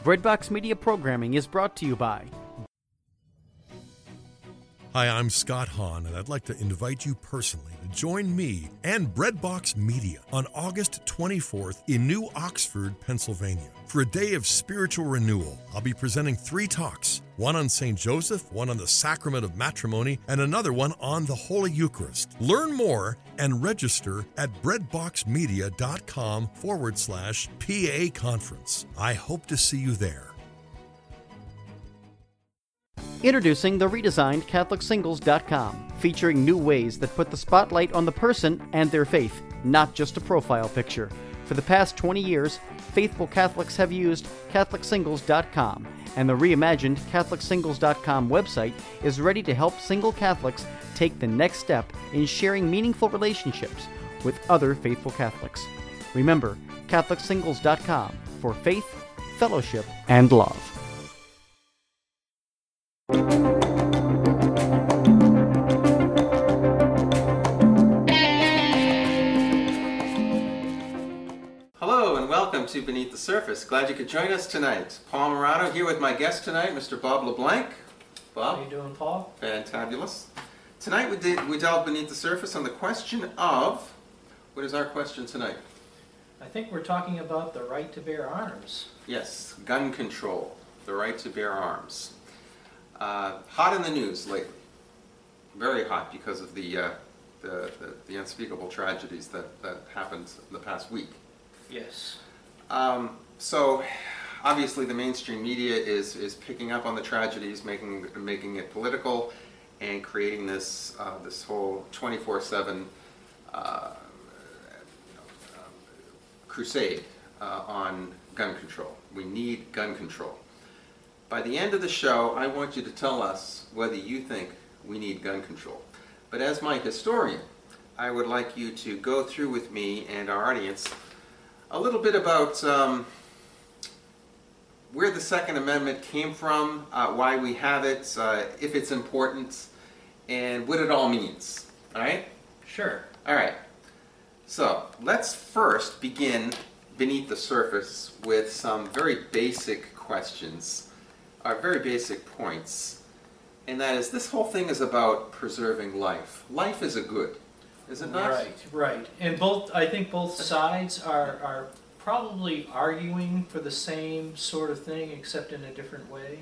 Breadbox Media programming is brought to you by... Hi, I'm Scott Hahn, and I'd like to invite you personally to join me and Breadbox Media on August 24th in New Oxford, Pennsylvania, for a day of spiritual renewal. I'll be presenting 3 talks, one on St. Joseph, one on the Sacrament of Matrimony, and another one on the Holy Eucharist. Learn more and register at breadboxmedia.com/PA conference. I hope to see you there. Introducing the redesigned CatholicSingles.com, featuring new ways that put the spotlight on the person and their faith, not just a profile picture. For the past 20 years, faithful Catholics have used CatholicSingles.com, and the reimagined CatholicSingles.com website is ready to help single Catholics take the next step in sharing meaningful relationships with other faithful Catholics. Remember, CatholicSingles.com for faith, fellowship, and love. Hello and welcome to Beneath the Surface. Glad you could join us tonight. Paul Morano here with my guest tonight, Mr. Bob LeBlanc. Bob? How you doing, Paul? Fantabulous. Tonight we delve beneath the surface on the question of, what is our question tonight? I think we're talking about the right to bear arms. Yes, gun control, the right to bear arms. Hot in the news lately. Very hot because of the unspeakable tragedies that happened in the past week. Yes. So obviously the mainstream media is picking up on the tragedies, making it political, and creating this whole 24/7 crusade on gun control. We need gun control. By the end of the show, I want you to tell us whether you think we need gun control. But as my historian, I would like you to go through with me and our audience a little bit about where the Second Amendment came from, why we have it, if it's important, and what it all means. All right? Sure. All right. So let's first begin beneath the surface with some very basic questions. Very basic points, and that is, this whole thing is about preserving life. Life is a good, is it not? Right. And I think both sides are probably arguing for the same sort of thing, except in a different way.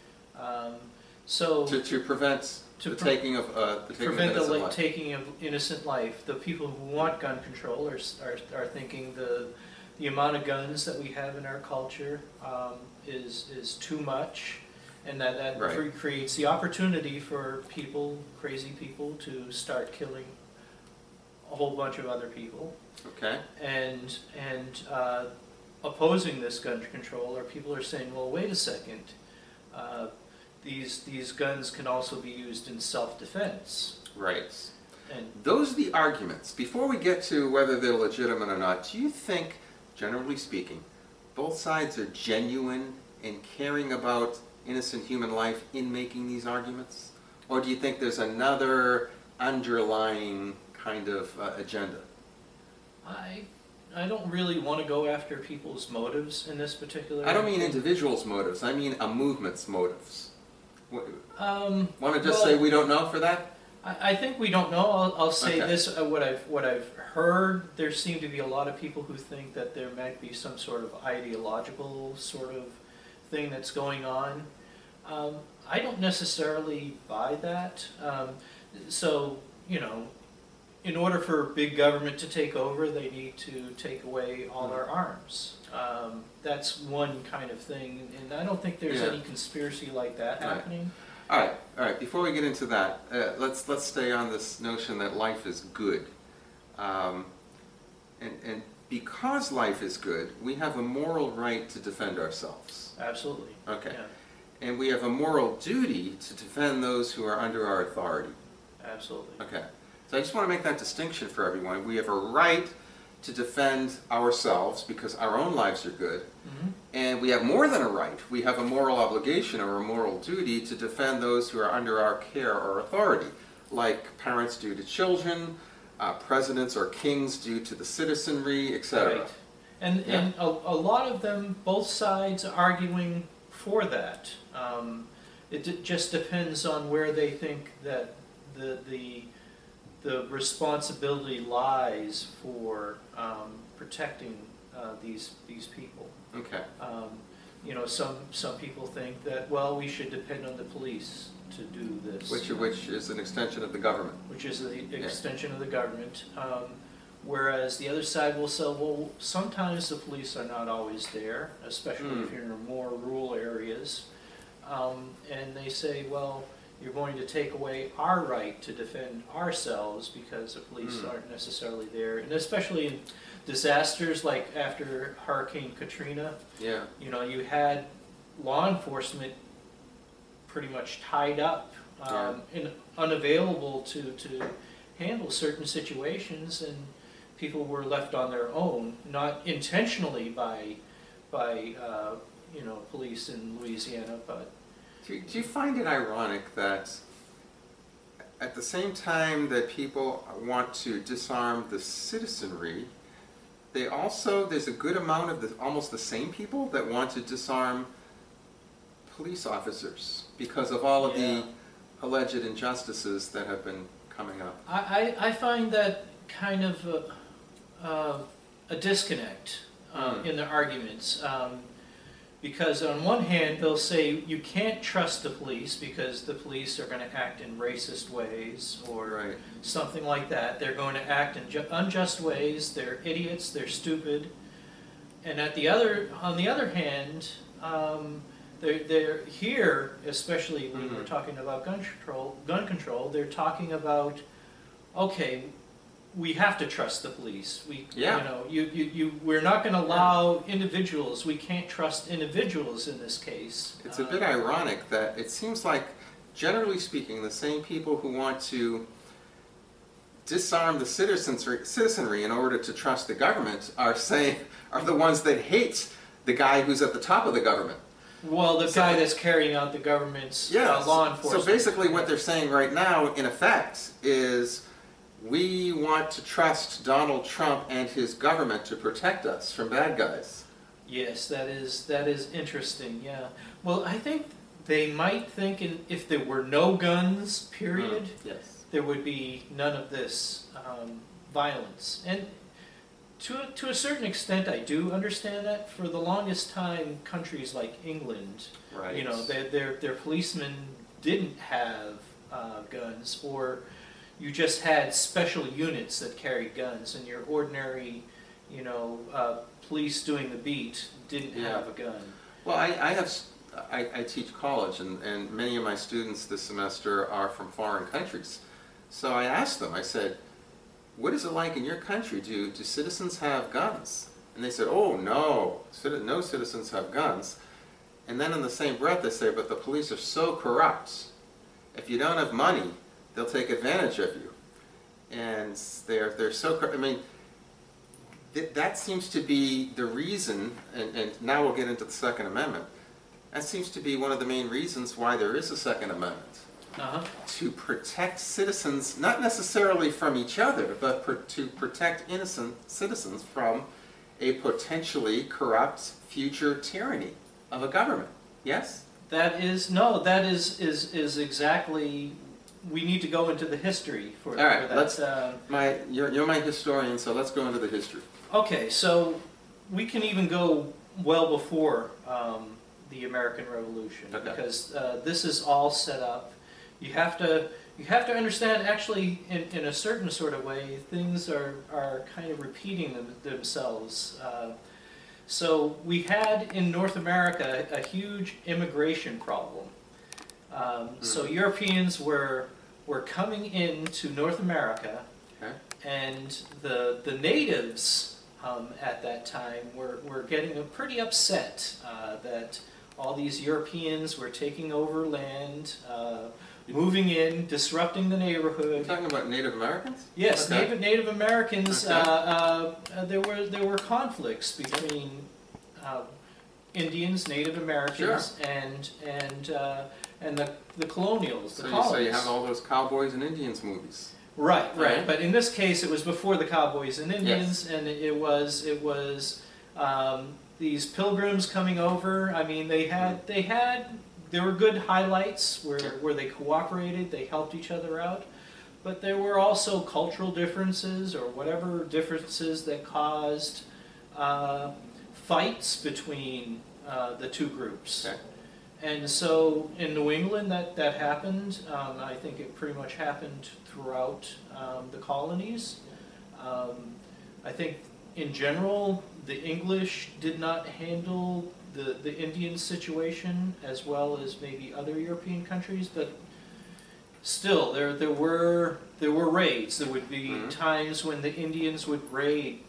To prevent the taking of innocent life. The people who want gun control are thinking the amount of guns that we have in our culture is too much, and that right. creates the opportunity for crazy people, to start killing a whole bunch of other people. Okay. And opposing this gun control, or people are saying, well, wait a second, these guns can also be used in self-defense. Right. And those are the arguments. Before we get to whether they're legitimate or not, do you think, generally speaking, both sides are genuine in caring about innocent human life in making these arguments? Or do you think there's another underlying kind of agenda? I don't really want to go after people's motives in this particular... I don't mean individuals' motives, I mean a movement's motives. Want to just say we don't know for that? I think we don't know. I'll say Okay. this: what I've heard, there seem to be a lot of people who think that there might be some sort of ideological sort of thing that's going on. I don't necessarily buy that. So, in order for big government to take over, they need to take away all our arms. That's one kind of thing, and I don't think there's any conspiracy like that happening. All right. Before we get into that, let's stay on this notion that life is good, and because life is good, we have a moral right to defend ourselves. Absolutely. Okay. Yeah. And we have a moral duty to defend those who are under our authority. Absolutely. Okay. So I just want to make that distinction for everyone. We have a right to defend ourselves because our own lives are good. Mm-hmm. And we have more than a right. We have a moral obligation or a moral duty to defend those who are under our care or authority, like parents do to children, presidents or kings do to the citizenry, etc. Right. And a lot of them, both sides are arguing for that. It just depends on where they think that the responsibility lies for protecting these people. Okay. You know, some people think that, well, we should depend on the police to do this. Which is an extension of the government. Which is the extension of the government. Whereas the other side will say, well, sometimes the police are not always there, especially if you're in more rural areas. And they say, well, you're going to take away our right to defend ourselves because the police aren't necessarily there. And especially in disasters like after Hurricane Katrina, you know, you had law enforcement pretty much tied up and unavailable to handle certain situations, and people were left on their own, not intentionally by you know, police in Louisiana, but... Do you find it ironic that at the same time that people want to disarm the citizenry, there's a good amount of almost the same people that want to disarm police officers because of all of the alleged injustices that have been coming up? I find that kind of a disconnect in the arguments. Because on one hand, they'll say you can't trust the police because the police are going to act in racist ways or something like that. They're going to act in unjust ways. They're idiots. They're stupid. And on the other hand, they're here, especially when we're talking about gun control. They're talking about, okay, we have to trust the police. You know, we're not going to allow individuals. We can't trust individuals in this case. It's a bit ironic that it seems like, generally speaking, the same people who want to disarm the citizenry in order to trust the government are the ones that hate the guy who's at the top of the government. Well, the guy that's carrying out the government's law enforcement. So basically, what they're saying right now, in effect, is, we want to trust Donald Trump and his government to protect us from bad guys. Yes, that is interesting, yeah. Well, I think they might think if there were no guns, period, there would be none of this violence. And to a certain extent, I do understand that. For the longest time, countries like England, you know, their policemen didn't have guns, or you just had special units that carried guns, and your ordinary, you know, police doing the beat didn't have a gun. Well, I teach college, and many of my students this semester are from foreign countries. So I asked them, I said, what is it like in your country? Do citizens have guns? And they said, oh, no, no citizens have guns. And then in the same breath they say, but the police are so corrupt. If you don't have money, they'll take advantage of you, and they're so. I mean, that seems to be the reason. And now we'll get into the Second Amendment. That seems to be one of the main reasons why there is a Second Amendment, to protect citizens, not necessarily from each other, but to protect innocent citizens from a potentially corrupt future tyranny of a government. Yes. That is exactly. We need to go into the history for that. All right, you're my historian, so let's go into the history. Okay, so we can even go well before the American Revolution, because this is all set up. You have to understand, actually, in a certain sort of way, things are kind of repeating themselves. So we had in North America a huge immigration problem. So Europeans were coming into North America, and the natives at that time were getting pretty upset that all these Europeans were taking over land, moving in, disrupting the neighborhood. You're talking about Native Americans? Yes, Native Americans. There were conflicts between Indians, Native Americans, and the colonials, the colonists. So you have all those cowboys and Indians movies. Right. But in this case, it was before the cowboys and Indians, and it was These pilgrims coming over, I mean, there were good highlights where they cooperated, they helped each other out, but there were also cultural differences or whatever differences that caused fights between the two groups. Okay. And so in New England that happened. I think it pretty much happened throughout the colonies. I think in general the English did not handle the Indian situation as well as maybe other European countries, but still there were raids. There would be times when the Indians would raid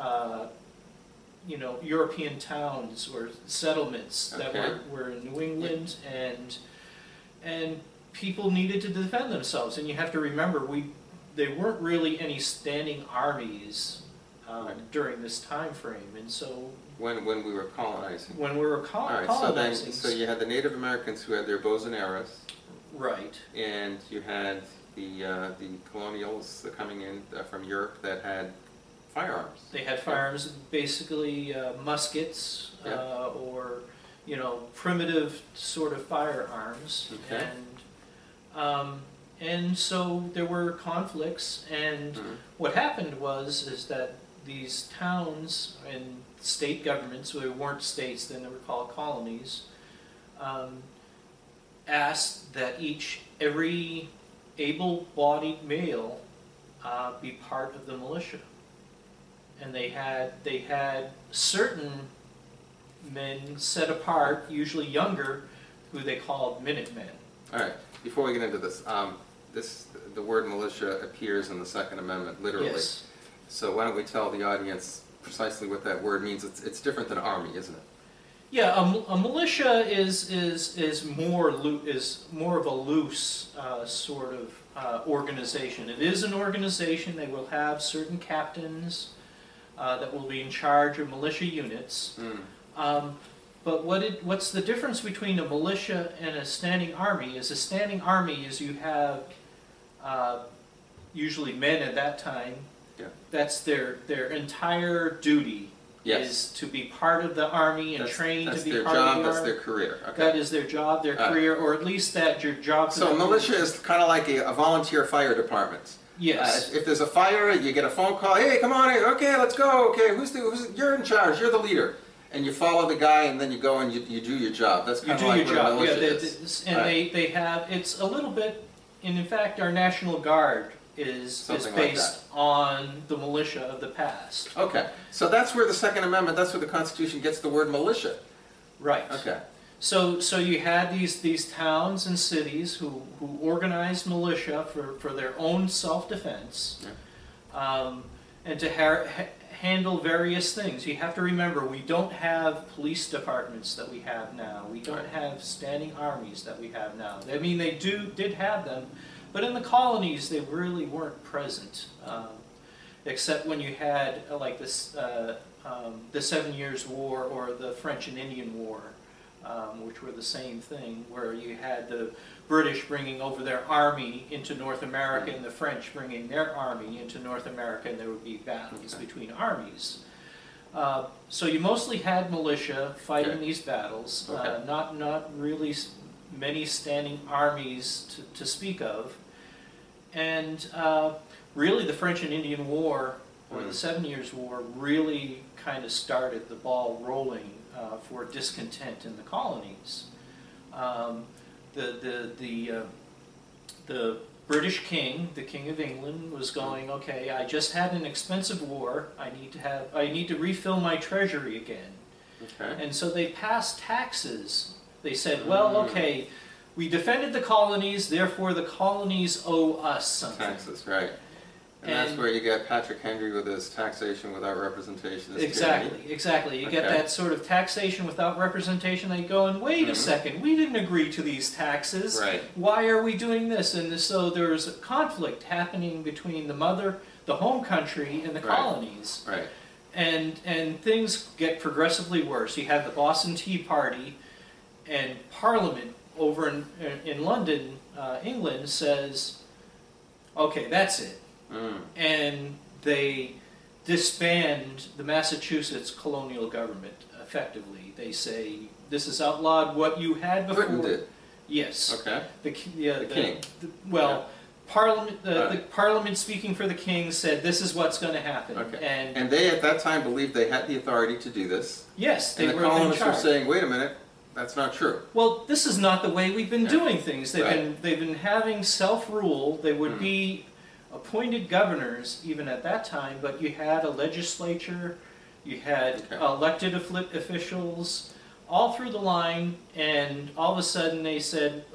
European towns or settlements that were in New England, and people needed to defend themselves. And you have to remember, there weren't really any standing armies during this time frame, and so when we were colonizing. When we were colonizing. So you had the Native Americans who had their bows and arrows, right? And you had the colonials coming in from Europe that had firearms. They had firearms, basically muskets or primitive sort of firearms, and so there were conflicts. And what happened is that these towns and state governments, they weren't states then, they were called colonies, asked that every able-bodied male be part of the militia. And they had certain men set apart, usually younger, who they called Minutemen. All right. Before we get into this, the word militia appears in the Second Amendment literally. Yes. So why don't we tell the audience precisely what that word means? It's different than army, isn't it? Yeah, a militia is more of a loose sort of organization. It is an organization. They will have certain captains that will be in charge of militia units. But what's the difference between a militia and a standing army? Is a standing army is you have usually men at that time. Yeah. That's their entire duty. Yes. Is to be part of the army and trained to be part of the army. That's their career. Okay. That is their job, their career, or at least that your job. So militia is kind of like a volunteer fire department. Yes. If there's a fire, you get a phone call. Hey, come on in. Okay, let's go. Okay, you're in charge. You're the leader, and you follow the guy, and then you go and you do your job. That's kind of like what a militia is. And they have, it's a little bit, and in fact, our National Guard is based on the militia of the past. Okay, so that's where the Second Amendment, that's where the Constitution gets the word militia. Right. Okay. So you had these towns and cities who organized militia for their own self-defense, and to handle various things. You have to remember, we don't have police departments that we have now. We don't have standing armies that we have now. I mean, they did have them, but in the colonies they really weren't present, except when you had like this the 7 Years' War or the French and Indian War. Which were the same thing, where you had the British bringing over their army into North America and the French bringing their army into North America, and there would be battles between armies. So you mostly had militia fighting these battles, not really many standing armies to speak of. And really the French and Indian War, or the 7 Years' War, really kind of started the ball rolling for discontent in the colonies. The British king, the King of England, was going, okay, I just had an expensive war. I need to refill my treasury again. Okay. And so they passed taxes. They said, well, okay, we defended the colonies, therefore the colonies owe us something. Taxes, right. And that's where you get Patrick Henry with his taxation without representation. Exactly. You get that sort of taxation without representation. They go, and wait a second, we didn't agree to these taxes. Right. Why are we doing this? And so there's a conflict happening between the home country, and the colonies. Right. And things get progressively worse. You have the Boston Tea Party, and Parliament over in London, England, says, okay, that's it. And they disband the Massachusetts colonial government effectively. They say, this is outlawed. What you had before... Britain did. Yes. Okay. The king. Well, Parliament, the Parliament speaking for the king said this is what's going to happen. Okay. And they at that time believed they had the authority to do this. Yes, they and the were in colonists were charge. saying, wait a minute, that's not true. Well, this is not the way we've been doing things. Right. They've been having self-rule. They would be appointed governors even at that time, but you had a legislature, you had elected officials all through the line, and all of a sudden they said,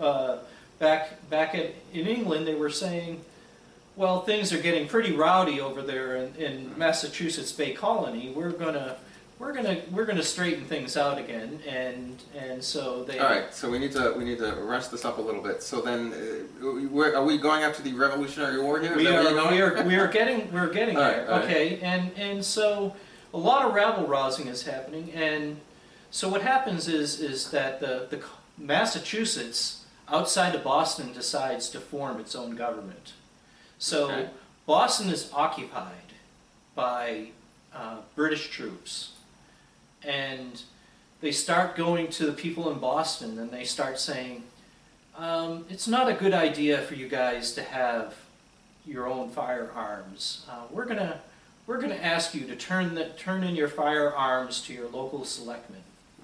in England, they were saying, well, things are getting pretty rowdy over there in Massachusetts Bay Colony. We're gonna straighten things out again, and so they. All right, so we need to rush this up a little bit. So then, are we going after the Revolutionary War here? We're getting there. All right. Okay, and so a lot of rabble rousing is happening, and so what happens is that the Massachusetts outside of Boston decides to form its own government. So Boston is occupied by British troops, and they start going to the people in Boston and they start saying, it's not a good idea for you guys to have your own firearms. We're gonna ask you to turn in your firearms to your local selectmen.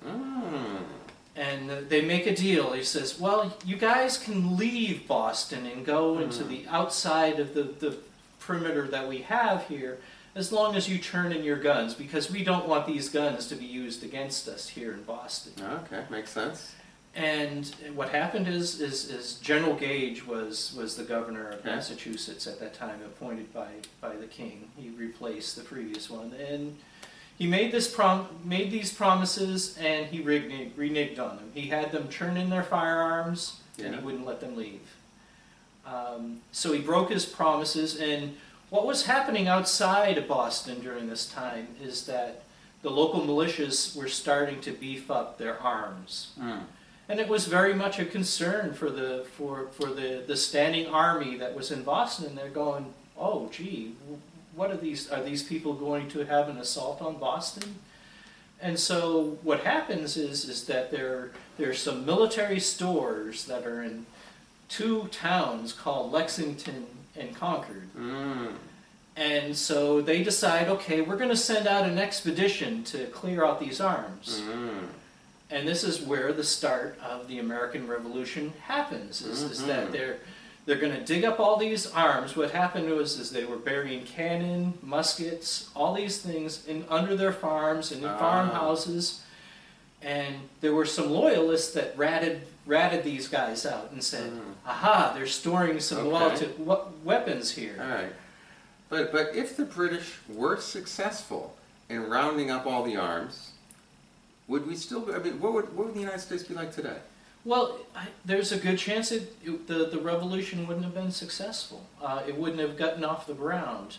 And they make a deal. He says, well, you guys can leave Boston and go into the outside of the perimeter that we have here, as long as you turn in your guns, because we don't want these guns to be used against us here in Boston. Okay, makes sense. And what happened is General Gage was the governor of Massachusetts at that time, appointed by the king. He replaced the previous one, and he made these promises, and he reneged on them. He had them turn in their firearms, and he wouldn't let them leave. So he broke his promises, and what was happening outside of Boston during this time is that the local militias were starting to beef up their arms. And it was very much a concern for the standing army that was in Boston. They're going, oh, gee, what are these people going to have an assault on Boston? And so what happens is that there's some military stores that are in two towns called Lexington and Concord. And so they decide, okay, we're going to send out an expedition to clear out these arms. And this is where the start of the American Revolution happens, is that they're going to dig up all these arms. What happened was they were burying cannon, muskets, all these things under their farms and in farmhouses. And there were some loyalists that ratted these guys out and said, aha, they're storing some weapons here. All right. But if the British were successful in rounding up all the arms, would we still, I mean, what would the United States be like today? Well, there's a good chance the revolution wouldn't have been successful. It wouldn't have gotten off the ground.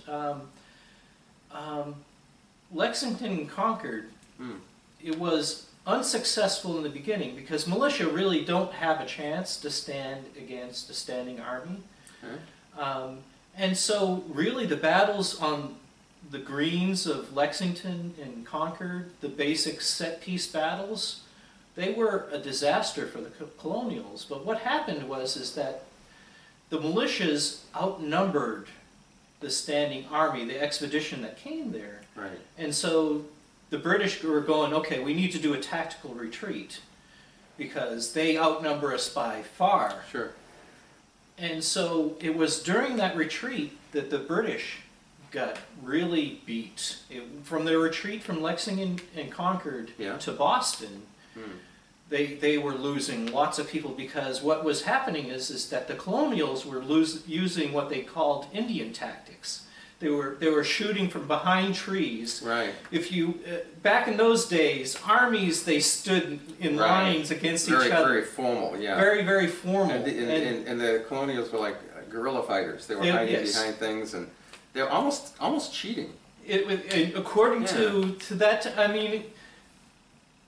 Lexington and Concord, it was unsuccessful in the beginning because militia really don't have a chance to stand against a standing army. And so really the battles on the greens of Lexington and Concord, the basic set-piece battles, they were a disaster for the colonials. But what happened is that the militias outnumbered the standing army, the expedition that came there. Right. And so the British were going, okay, we need to do a tactical retreat because they outnumber us by far. Sure. And so it was during that retreat that the British got really beat. From their retreat from Lexington and Concord to Boston, they were losing lots of people because what was happening is that the colonials were using what they called Indian tactics. They were shooting from behind trees. Right. If you back in those days, armies they stood in lines against each other. Very formal, yeah. Very, very formal. And the colonials were like guerrilla fighters. They were hiding behind things, and they're almost cheating. According to that, I mean,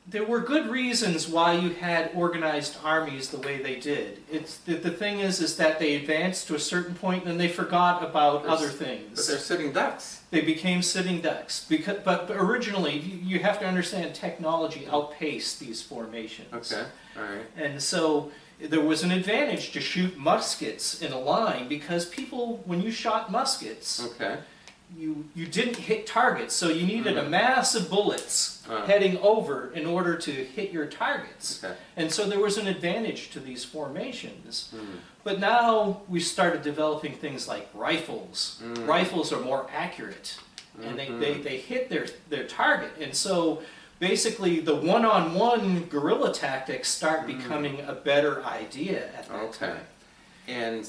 there were good reasons why you had organized armies the way they did. It's the thing is that they advanced to a certain point and then they forgot about other things. But they're sitting ducks. They became sitting ducks. But originally, you have to understand technology outpaced these formations. Okay, all right. And so there was an advantage to shoot muskets in a line because people, when you shot muskets, Okay. you didn't hit targets, so you needed a mass of bullets heading over in order to hit your targets. Okay. And so there was an advantage to these formations. But now we started developing things like rifles. Rifles are more accurate, and they hit their target. And so basically the one-on-one guerrilla tactics start becoming a better idea at that time. And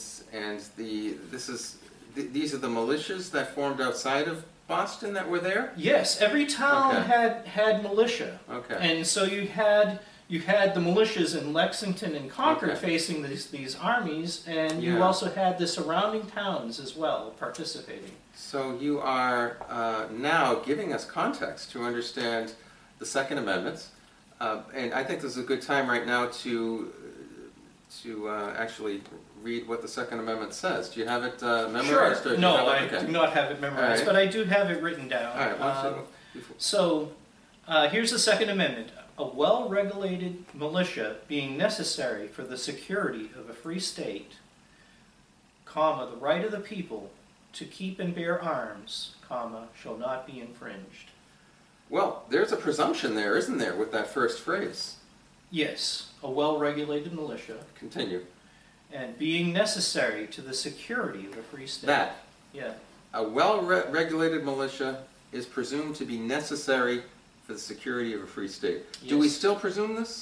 these are the militias that formed outside of Boston that were there? Yes, every town had militia. Okay. And so you had the militias in Lexington and Concord Okay. facing these armies, and you Yeah. also had the surrounding towns as well participating. So you are now giving us context to understand the Second Amendment, and I think this is a good time right now to actually read what the Second Amendment says. Do you have it memorized? Sure. Or do No, you have I it? Okay. do not have it memorized, All right. but I do have it written down. All right. Why don't you- So here's the Second Amendment. A well-regulated militia being necessary for the security of a free state, comma, the right of the people to keep and bear arms, comma, shall not be infringed. Well, there's a presumption there, isn't there, with that first phrase? Yes, a well-regulated militia, Continue. and being necessary to the security of a free state. That. Yeah. A well-regulated militia is presumed to be necessary for the security of a free state. Do we Yes. still presume this?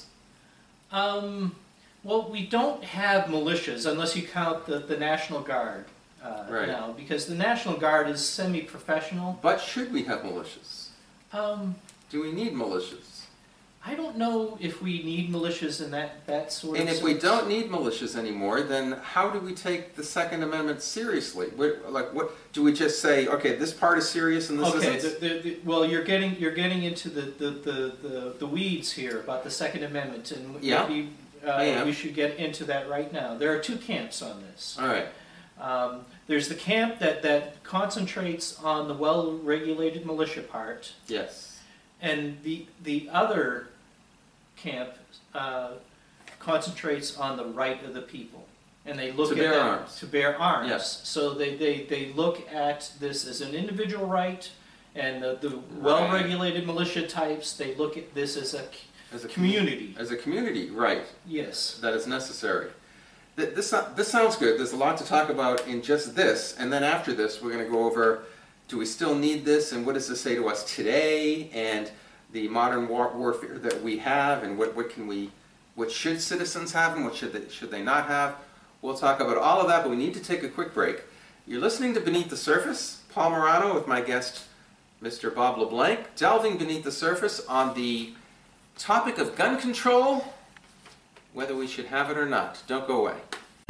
Well, we don't have militias unless you count the National Guard Right. now, because the National Guard is semi-professional. But should we have militias? Um, Do we need militias? I don't know if we need militias in that sort And of if we sense. don't need militias anymore, then how do we take the Second Amendment seriously? What do we just say? Okay, this part is serious and this Okay, isn't. well, you're getting into the weeds here about the Second Amendment, and Yeah, maybe I am. we should get into that right now. There are two camps on this. All right. There's the camp that concentrates on the well-regulated militia part, Yes. and the other camp concentrates on the right of the people. And they look To at bear that arms. to bear arms. Yes. So they look at this as an individual right, and the well-regulated militia types, they look at this as a community. As a community, right? Yes. That is necessary. This sounds good. There's a lot to talk about in just this, and then after this, we're going to go over: do we still need this, and what does this say to us today, and the modern warfare that we have, and what should citizens have, and what should they not have? We'll talk about all of that, but we need to take a quick break. You're listening to Beneath the Surface. Paul Morano with my guest, Mr. Bob LeBlanc, delving beneath the surface on the topic of gun control, whether we should have it or not. Don't go away.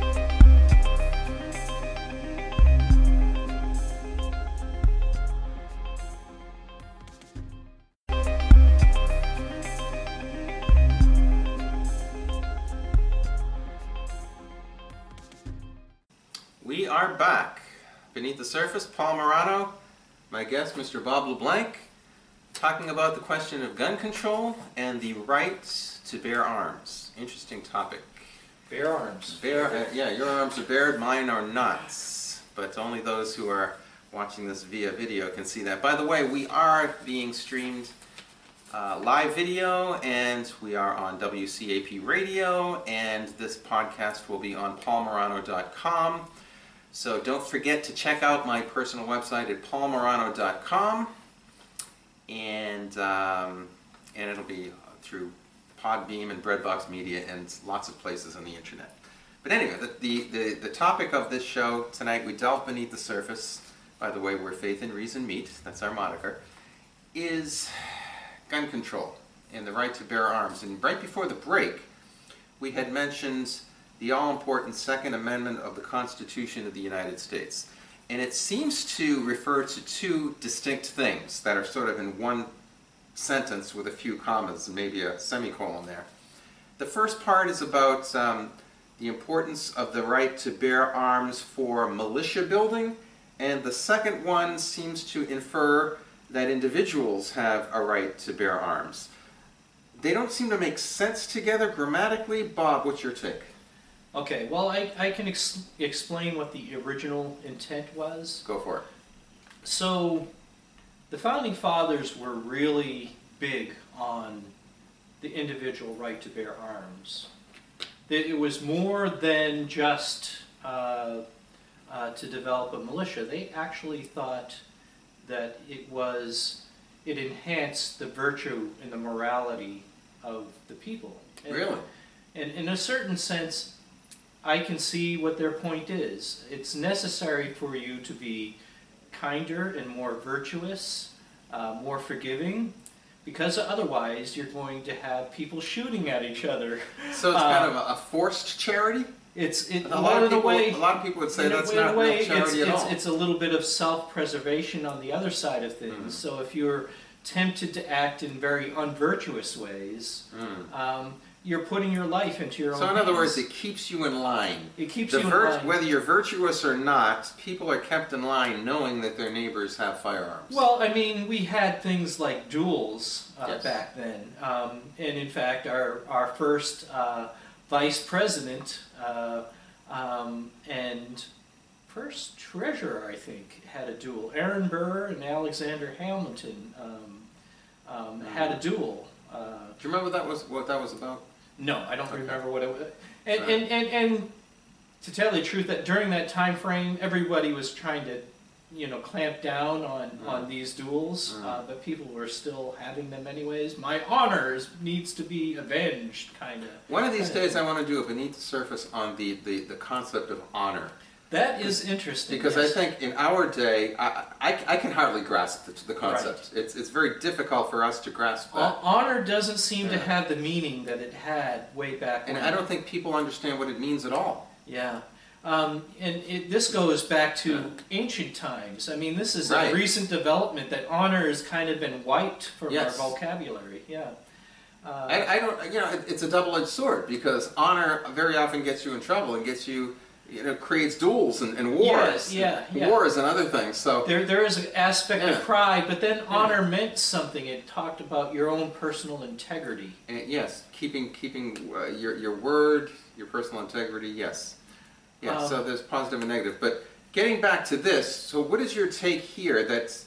We are back. Beneath the Surface, Paul Morano, my guest, Mr. Bob LeBlanc, talking about the question of gun control and the right to bear arms. Interesting topic. Bear arms. Yeah, your arms are bared, mine are not. But only those who are watching this via video can see that. By the way, we are being streamed live video, and we are on WCAP Radio, and this podcast will be on paulmorano.com. So don't forget to check out my personal website at paulmorano.com, and it'll be through Podbeam and Breadbox Media and lots of places on the internet. But anyway, the topic of this show tonight, we delve beneath the surface, by the way, where faith and reason meet, that's our moniker, is gun control and the right to bear arms. And right before the break, we had mentioned the all-important Second Amendment of the Constitution of the United States. And it seems to refer to two distinct things that are sort of in one sentence with a few commas and maybe a semicolon there. The first part is about the importance of the right to bear arms for militia building, and the second one seems to infer that individuals have a right to bear arms. They don't seem to make sense together grammatically. Bob, what's your take? Okay, well, I can explain what the original intent was. Go for it. So, the Founding Fathers were really big on the individual right to bear arms. It was more than just to develop a militia. They actually thought that it enhanced the virtue and the morality of the people. Really? And in a certain sense, I can see what their point is. It's necessary for you to be kinder and more virtuous, more forgiving, because otherwise you're going to have people shooting at each other. So it's kind of a forced charity? A lot of people would say that's not real charity at all. It's a little bit of self-preservation on the other side of things. Mm-hmm. So if you're tempted to act in very unvirtuous ways, you're putting your life into your own hands. So in other words, it keeps you in line. It keeps you in line. Whether you're virtuous or not, people are kept in line knowing that their neighbors have firearms. Well, I mean, we had things like duels Yes. back then. And in fact, our first vice president and first treasurer, I think, had a duel. Aaron Burr and Alexander Hamilton had a duel. Do you remember what that was about? No, I don't Okay. remember what it was. And to tell the truth, that during that time frame, everybody was trying to, clamp down on these duels, but people were still having them anyways. My honor needs to be avenged, kind of. One of these days I want to do a beneath the surface on the concept of honor. That is interesting. Because yes. I think in our day, I can hardly grasp the concept. Right. It's very difficult for us to grasp that. Honor doesn't seem to have the meaning that it had way back when. And I don't think people understand what it means at all. Yeah. This goes back to ancient times. I mean, this is Right. a recent development that honor has kind of been wiped from Yes. our vocabulary. Yeah. I don't, it's a double-edged sword, because honor very often gets you in trouble and gets you, creates duels and wars. Yeah. Wars and other things. So There is an aspect Yeah. of pride, but then honor meant something. It talked about your own personal integrity. yes, keeping your word, your personal integrity. Yes. Yeah, so there's positive and negative. But getting back to this, so what is your take here that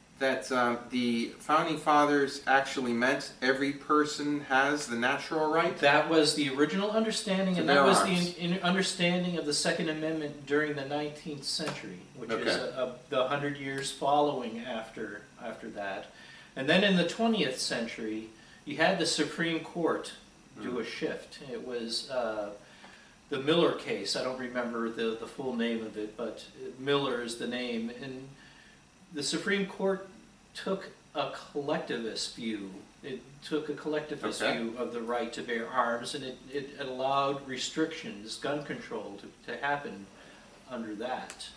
the Founding Fathers actually meant every person has the natural right? That was the original understanding, To and bear that was arms. the understanding of the Second Amendment during the 19th century, which is the 100 years following after that. And then in the 20th century, you had the Supreme Court do a shift. It was the Miller case. I don't remember the full name of it, but Miller is the name. And the Supreme Court took a collectivist view. It took a collectivist view of the right to bear arms, and it allowed restrictions, gun control, to happen under that.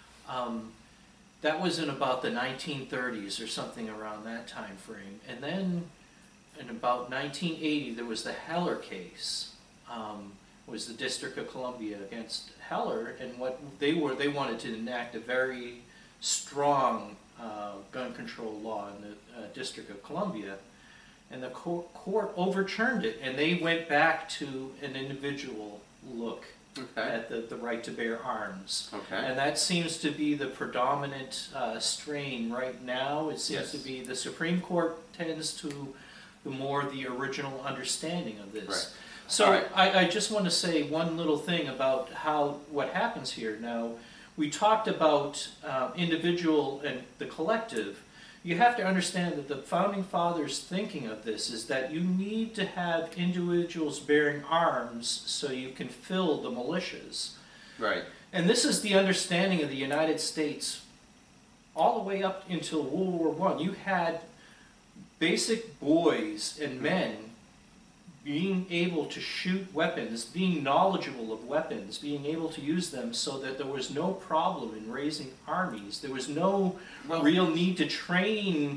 That was in about the 1930s or something around that time frame. And then in about 1980, there was the Heller case. Was the District of Columbia against Heller, and what they wanted to enact a very strong gun control law in the District of Columbia, and the court overturned it, and they went back to an individual look at the right to bear arms. And that seems to be the predominant strain right now. It seems to be the Supreme Court tends to the original understanding of this. Right. So I just want to say one little thing about what happens here. Now, we talked about individual and the collective. You have to understand that the Founding Fathers' thinking of this is that you need to have individuals bearing arms so you can fill the militias. Right. And this is the understanding of the United States all the way up until World War I. You had basic boys and men being able to shoot weapons, being knowledgeable of weapons, being able to use them, so that there was no problem in raising armies. There was no real need to train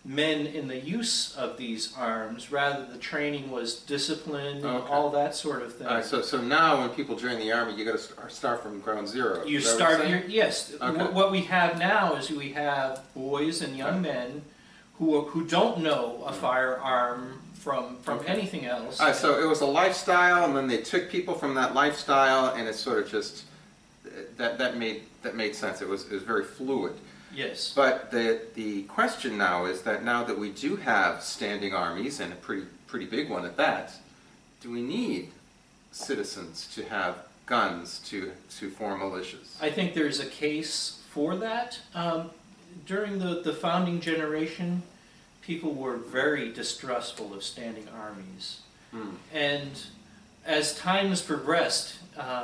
men in the use of these arms. Rather, the training was discipline and Okay. all that sort of thing. All right, so now when people join the Army, you got to start from ground zero. You Is that what start you're your, saying? yes. Okay. What we have now is we have boys and young men who don't know a firearm from Okay. anything else. All right, so it was a lifestyle, and then they took people from that lifestyle, and it sort of just that made sense. It was very fluid. Yes. But the question now is that now that we do have standing armies, and a pretty big one at that, do we need citizens to have guns to form militias? I think there's a case for that. During the founding generation, people were very distrustful of standing armies. And as time has progressed,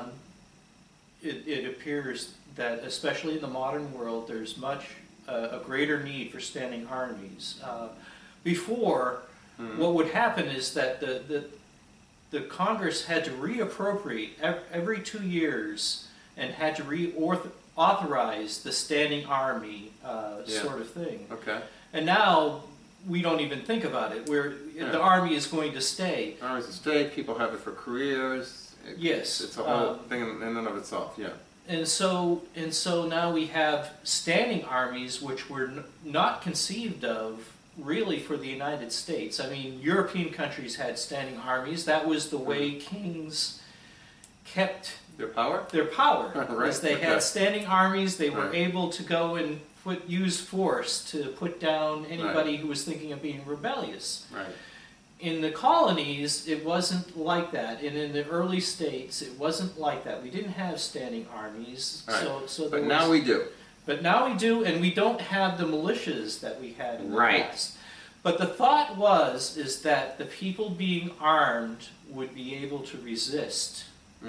it appears that, especially in the modern world, there's a greater need for standing armies. Before, what would happen is that the Congress had to reappropriate every 2 years and had to reauthorize the standing army sort of thing. Okay. And now we don't even think about it. The army is going to stay. Armies at stake, people have it for careers. Yes. It's a whole thing in and of itself, yeah. And so now we have standing armies, which were not conceived of really for the United States. I mean, European countries had standing armies. That was the way kings kept Their power? their power. Right, As they okay. had standing armies, they were Right. able to go and use force to put down anybody who was thinking of being rebellious. Right. In the colonies, it wasn't like that, and in the early states, it wasn't like that. We didn't have standing armies, Right. so But now we do. But now we do, and we don't have the militias that we had in the Right. past. But the thought is that the people being armed would be able to resist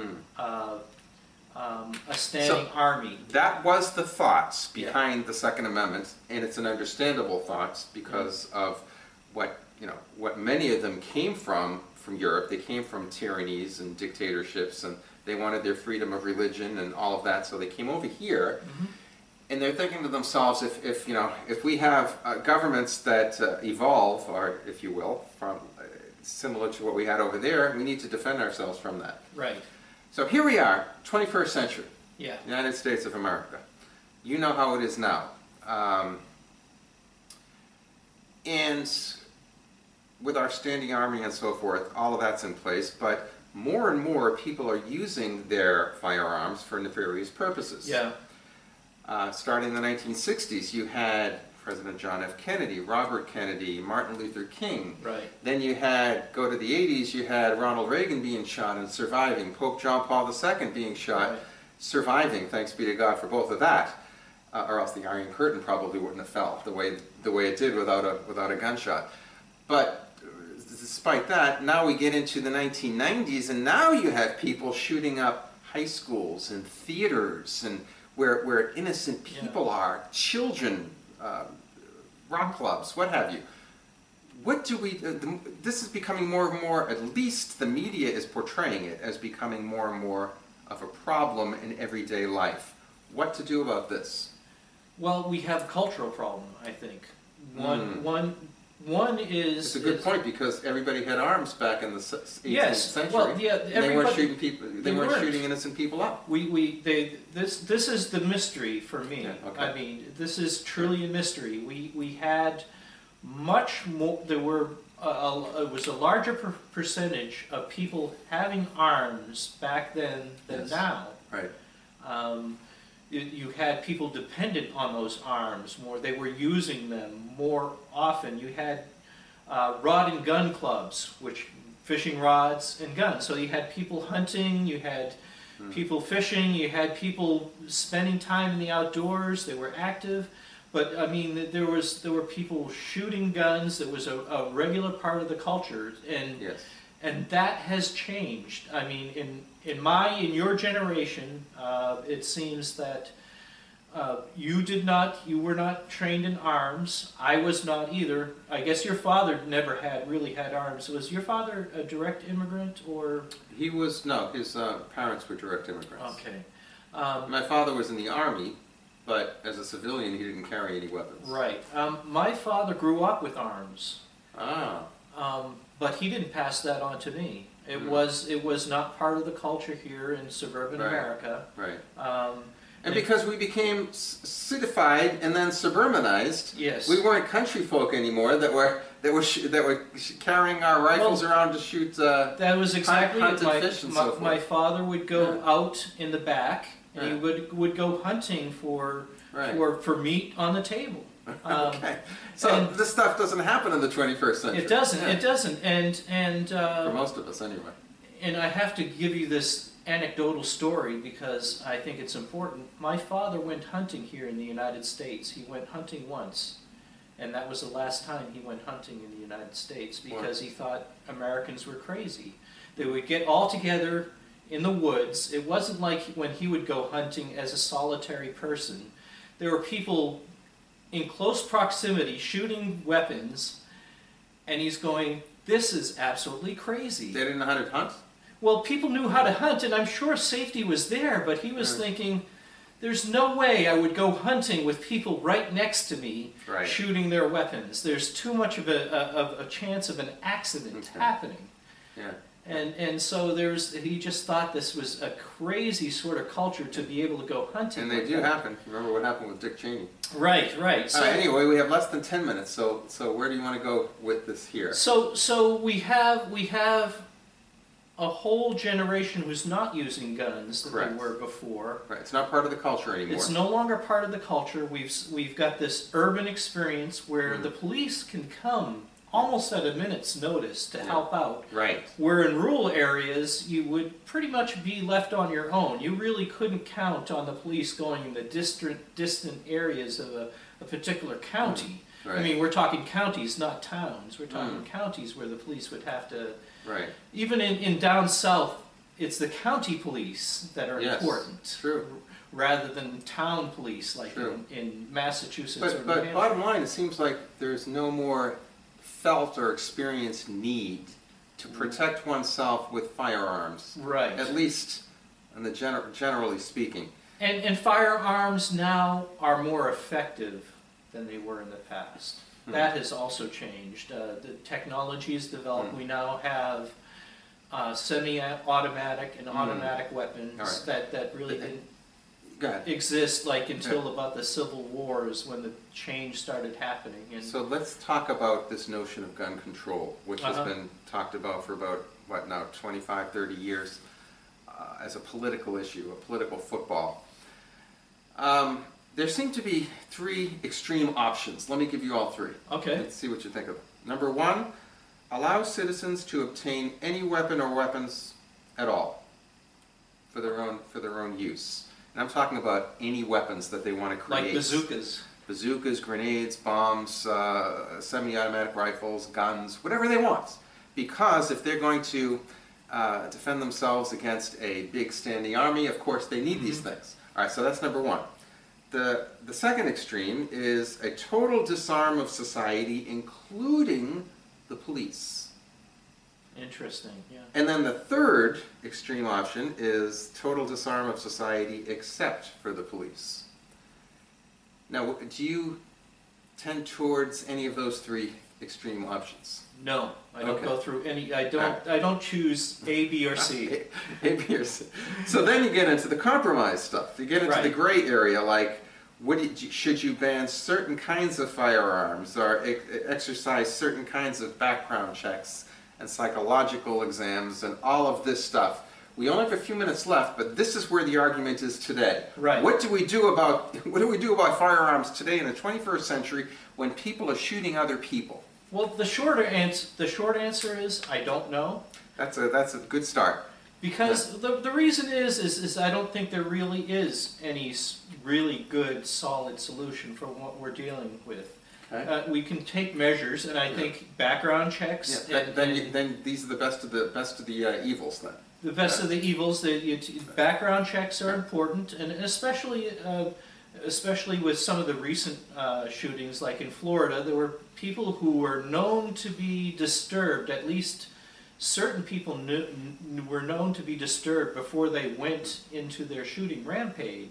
a standing army. That was the thoughts behind the Second Amendment, and it's an understandable thoughts because of what many of them came from Europe. They came from tyrannies and dictatorships, and they wanted their freedom of religion and all of that, so they came over here. And they're thinking to themselves, if we have governments that evolve, or if you will, from similar to what we had over there, we need to defend ourselves from that. Right. So here we are, 21st century, Yeah. United States of America. You know how it is now. And with our standing army and so forth, all of that's in place, but more and more people are using their firearms for nefarious purposes. Yeah. Starting in the 1960s, you had President John F. Kennedy, Robert Kennedy, Martin Luther King. Right. Then you had, go to the 80s, you had Ronald Reagan being shot and surviving, Pope John Paul II being shot, Right. surviving, thanks be to God for both of that. Or else the Iron Curtain probably wouldn't have fell the way it did without a gunshot. But despite that, now we get into the 1990s, and now you have people shooting up high schools and theaters and where innocent people are, children, rock clubs, what have you. What do we? This is becoming more and more. At least the media is portraying it as becoming more and more of a problem in everyday life. What to do about this? Well, we have a cultural problem, I think. One is... It's a good point, because everybody had arms back in the 18th century. Well, yeah, and they weren't shooting people. They weren't shooting innocent people up. This is the mystery for me. Yeah, okay. I mean, this is truly a mystery. We had much more. There were it was a larger percentage of people having arms back then than now. Right. You had people dependent on those arms more. They were using them more often. You had rod and gun clubs, which fishing rods and guns. So you had people hunting, you had people fishing, you had people spending time in the outdoors. They were active. But I mean, there were people shooting guns. That was a regular part of the culture, and that has changed. I mean, in your generation, it seems that you were not trained in arms. I was not either. I guess your father never really had arms. Was your father a direct immigrant, or? He was, no, his parents were direct immigrants. Okay. My father was in the Army, but as a civilian, he didn't carry any weapons. Right. My father grew up with arms, Ah, but he didn't pass that on to me. It was not part of the culture here in suburban Right. America. right. Um, And because we became citified and then suburbanized, Yes. we weren't country folk anymore that were carrying our rifles around to shoot. That was exactly it. Hunted fish and so forth. My father would go Yeah. out in the back, and he Right. would go hunting for Right. for meat on the table. Okay, so and- this stuff doesn't happen in the 21st century. It doesn't. Yeah. It doesn't. And For most of us, anyway. and I have to give you this anecdotal story because I think it's important. My father went hunting here in the United States. He went hunting once, and that was the last time he went hunting in the United States because he thought Americans were crazy. They would get all together in the woods. It wasn't like when he would go hunting as a solitary person. There were people in close proximity shooting weapons, and he's going, "This is absolutely crazy." They didn't know how to hunt? Well, people knew how to hunt, and I'm sure safety was there, but he was thinking, there's no way I would go hunting with people right next to me Right. shooting their weapons. There's too much of a chance of an accident happening. Yeah. And so he just thought this was a crazy sort of culture to be able to go hunting. And they like do that. happen. Remember what happened with Dick Cheney. Right, right. So, Anyway, we have less than 10 minutes, so where do you want to go with this here? so we have a whole generation who's not using guns that Correct. they were before. Right, it's not part of the culture anymore. It's no longer part of the culture. We've got this urban experience where the police can come almost at a minute's notice to help out. Right. Where in rural areas you would pretty much be left on your own. You really couldn't count on the police going in the distant areas of a particular county. Right. I mean, we're talking counties, not towns. We're talking counties where the police would have to. Right. Even in down south, it's the county police that are Yes, important. true. Rather than town police like True. in Massachusetts or New But Hampshire. bottom line, it seems like there's no more felt or experienced need to protect oneself with firearms. Right. At least, in the generally speaking. And firearms now are more effective than they were in the past. That has also changed. The technology has developed. We now have semi-automatic and automatic weapons All right. that really didn't Go ahead. exist like until about the Civil Wars when the change started happening. And So let's talk about this notion of gun control, which has been talked about for about, 25, 30 years as a political issue, a political football. There seem to be three extreme options. Let me give you all three. Okay. Let's see what you think of them. Number one, allow citizens to obtain any weapon or weapons at all for their own use. And I'm talking about any weapons that they want to create. like bazookas. Bazookas, grenades, bombs, semi-automatic rifles, guns, whatever they want. Because if they're going to defend themselves against a big standing army, of course they need these things. All right, so that's number one. The second extreme is a total disarm of society, including the police. Interesting, yeah. And then the third extreme option is total disarm of society except for the police. Now, do you tend towards any of those three extreme options? No, I don't Okay. go through any. I don't choose A, B, or C. A, B, or C. So then you get into the compromise stuff. You get into the Right. gray area, like should you ban certain kinds of firearms or exercise certain kinds of background checks and psychological exams and all of this stuff. We only have a few minutes left, but this is where the argument is today. Right. What do we do about firearms today in the 21st century when people are shooting other people? Well, the short answer is I don't know. That's a good start. Because the reason is I don't think there really is any really good, solid solution for what we're dealing with. Okay. We can take measures, and I think background checks. Yeah, and then these are the best of the evils then. the best of the evils. Background checks are important, and especially with some of the recent shootings, like in Florida, there were people who were known to be disturbed. At least certain people were known to be disturbed before they went into their shooting rampage.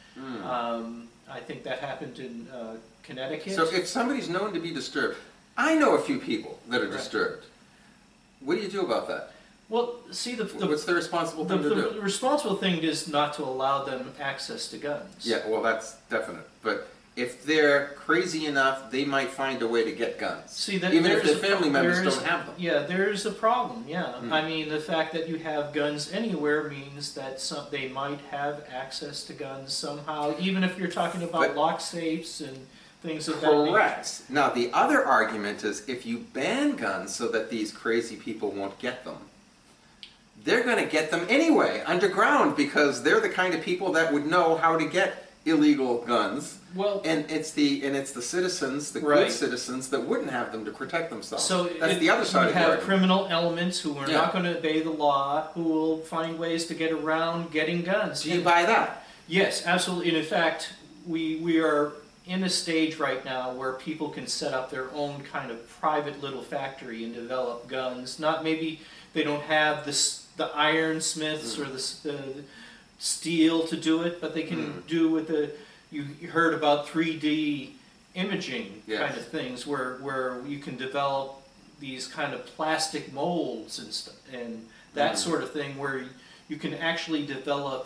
I think that happened in Connecticut. So if somebody's known to be disturbed, I know a few people that are Right. disturbed. What do you do about that? Well, see, What's the responsible thing to do? the responsible thing is not to allow them access to guns. Yeah, well, that's definite. But if they're crazy enough, they might find a way to get guns. See, that even if there's their family members there's- don't have them. Yeah, there's a problem. Yeah, Mm. I mean, the fact that you have guns anywhere means that they might have access to guns somehow, even if you're talking about But- lock safes and things of that nature. Correct. Now, the other argument is if you ban guns so that these crazy people won't get them, they're going to get them anyway, underground, because they're the kind of people that would know how to get illegal guns. Well, And it's the citizens, the Right. good citizens, that wouldn't have them to protect themselves. so That's the other side you of the have argument. criminal elements who are Yeah. not going to obey the law, who will find ways to get around getting guns. Do you And- buy that? Yes, absolutely. And in fact, we are in a stage right now where people can set up their own kind of private little factory and develop guns. Not maybe they don't have the ironsmiths or the steel to do it, but they can do with the. You heard about 3D imaging Yes. kind of things where you can develop these kind of plastic molds and that sort of thing where you can actually develop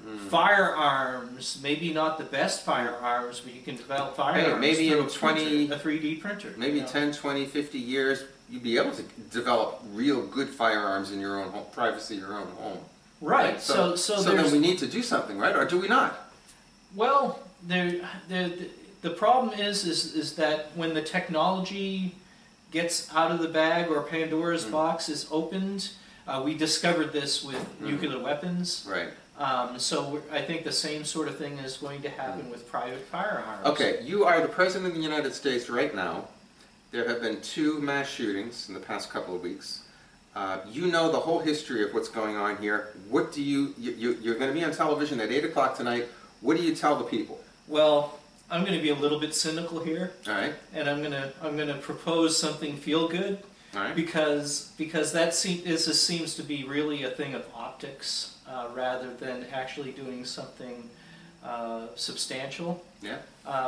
firearms, maybe not the best firearms, but you can develop firearms maybe through in a 3D printer. Maybe you know. 10, 20, 50 years, you'd be able to develop real good firearms in your own home, privacy of your own home. Right. So then there's we need to do something, right? Or do we not? well, the problem is that when the technology gets out of the bag or Pandora's box is opened, we discovered this with nuclear weapons. Right. So I think the same sort of thing is going to happen with private firearms. Okay, you are the President of the United States right now. There have been 2 mass shootings in the past couple of weeks. You know the whole history of what's going on here. What do you're going to be on television at 8 o'clock tonight. What do you tell the people? Well, I'm going to be a little bit cynical here, All right? and I'm going to propose something feel good, All right? because that seems to be really a thing of optics rather than actually doing something substantial. Yeah?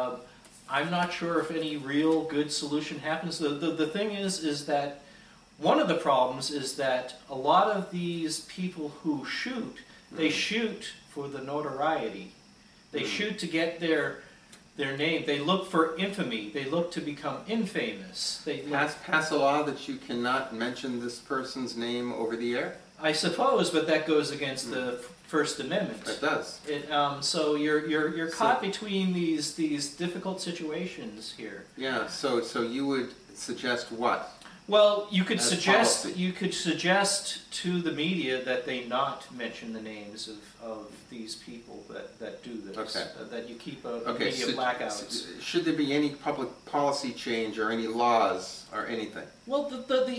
I'm not sure if any real good solution happens. The thing is that one of the problems is that a lot of these people who shoot, they shoot for the notoriety. They shoot to get their name. They look for infamy. They look to become infamous. They look, Pass a law that you cannot mention this person's name over the air? I suppose, but that goes against the First Amendment. It does. So you're caught between these difficult situations here. Yeah, so you would suggest what? Well, you could As suggest policy. to the media that they not mention the names of these people that do this. Okay. That you keep a Okay, media blackouts. should there be any public policy change or any laws or anything? Well,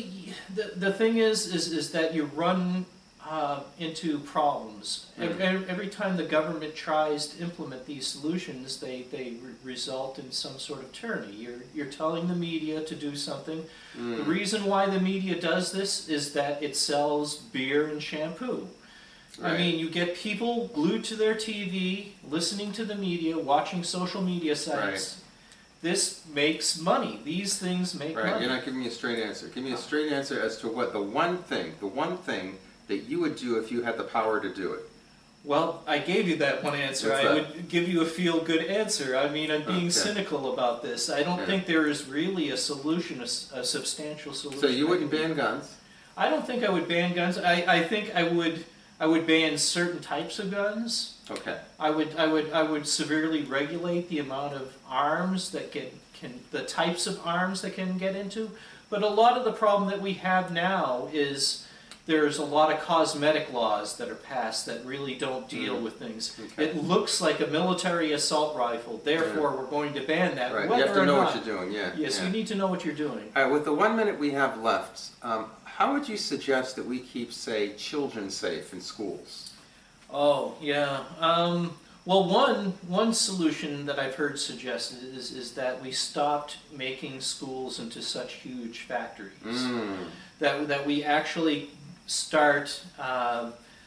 the thing is that you run into problems. Every time the government tries to implement these solutions, they result in some sort of tyranny. You're telling the media to do something. The reason why the media does this is that it sells beer and shampoo. Right. I mean, you get people glued to their TV, listening to the media, watching social media sites. This makes money. These things make Right, money. you're not giving me a straight answer. Give me a straight answer as to what the one thing that you would do if you had the power to do it. Well, I gave you that one answer. What's I that? would give you a feel-good answer. I mean, I'm being Okay. cynical about this. I don't Yeah. think there is really a solution, a substantial solution. So you I wouldn't can- ban guns? I don't think I would ban guns. I think I would ban certain types of guns. Okay. I would severely regulate the amount of arms that the types of arms that can get into. But a lot of the problem that we have now is there's a lot of cosmetic laws that are passed that really don't deal with things. Okay. It looks like a military assault rifle, therefore we're going to ban that. Right, you whether have to or know not. what you're doing, yeah. Yes, yeah. you need to know what you're doing. All right, with the 1 minute we have left, how would you suggest that we keep, say, children safe in schools? Oh, yeah. Well, one solution that I've heard suggested is that we stopped making schools into such huge factories. That we actually start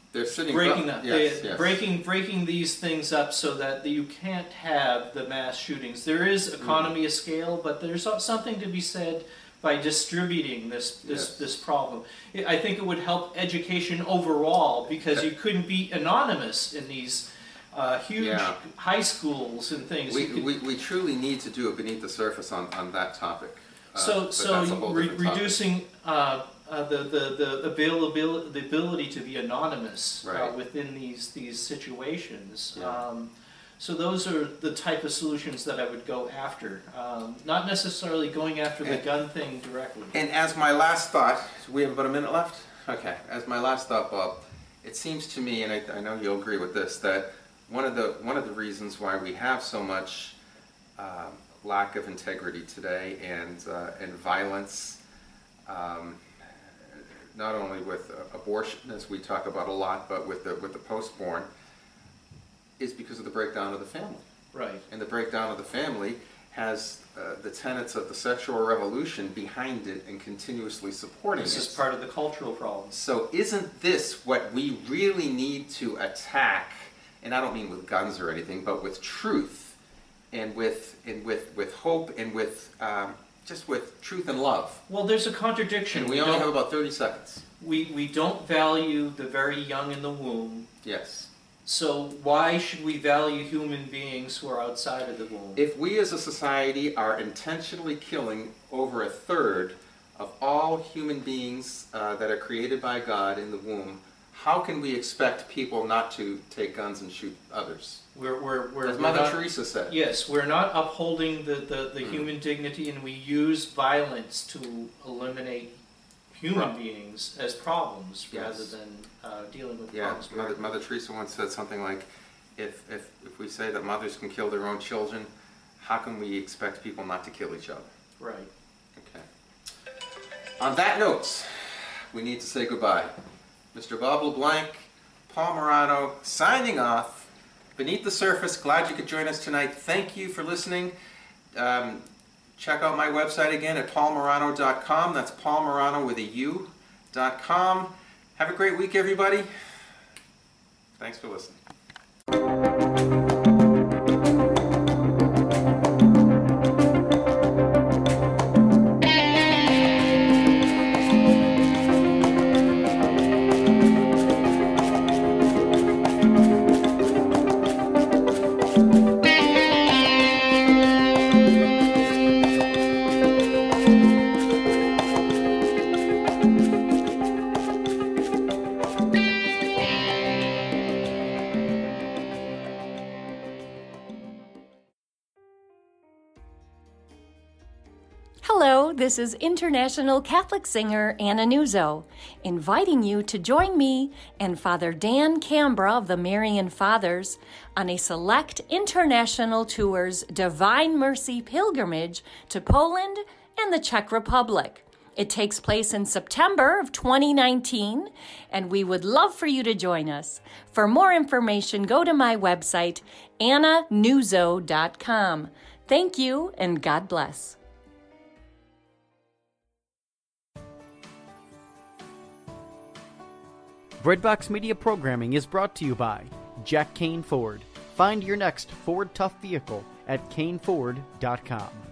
They're sitting breaking yes. breaking these things up so that you can't have the mass shootings. There is economy of scale, but there's something to be said by distributing this problem. I think it would help education overall, because you couldn't be anonymous in these huge high schools and things. We truly need to do a beneath the surface on that topic. So reducing the ability to be anonymous within these situations. So those are the type of solutions that I would go after, not necessarily going after the gun thing directly. And as my last thought, we have about a minute left? Okay, as my last thought, Bob, it seems to me, and I know you'll agree with this, that one of the reasons why we have so much lack of integrity today and violence, not only with abortion, as we talk about a lot, but with the post-born, is because of the breakdown of the family. Right. And the breakdown of the family has the tenets of the sexual revolution behind it and continuously supporting it. This is part of the cultural problem. So isn't this what we really need to attack? And I don't mean with guns or anything, but with truth, and with hope, and with just with truth and love. Well, there's a contradiction. And we only have about 30 seconds. We don't value the very young in the womb. Yes. So why should we value human beings who are outside of the womb? If we as a society are intentionally killing over a third of all human beings that are created by God in the womb, how can we expect people not to take guns and shoot others? As Mother Teresa said. Yes, we're not upholding the human dignity, and we use violence to eliminate human beings as problems rather than dealing with problems. Mother Teresa once said something like, if we say that mothers can kill their own children, how can we expect people not to kill each other? Right. Okay. On that note, we need to say goodbye. Mr. Bob LeBlanc, Paul Morano, signing off. Beneath the Surface, glad you could join us tonight. Thank you for listening. Check out my website again at paulmorano.com. That's Paul Morano with a U.com. Have a great week, everybody. Thanks for listening. Hello, this is international Catholic singer Anna Nuzzo, inviting you to join me and Father Dan Cambra of the Marian Fathers on a select international tour's Divine Mercy pilgrimage to Poland and the Czech Republic. It takes place in September of 2019, and we would love for you to join us. For more information, go to my website, annanuzzo.com. Thank you, and God bless. Breadbox Media programming is brought to you by Jack Kane Ford. Find your next Ford Tough vehicle at caneford.com.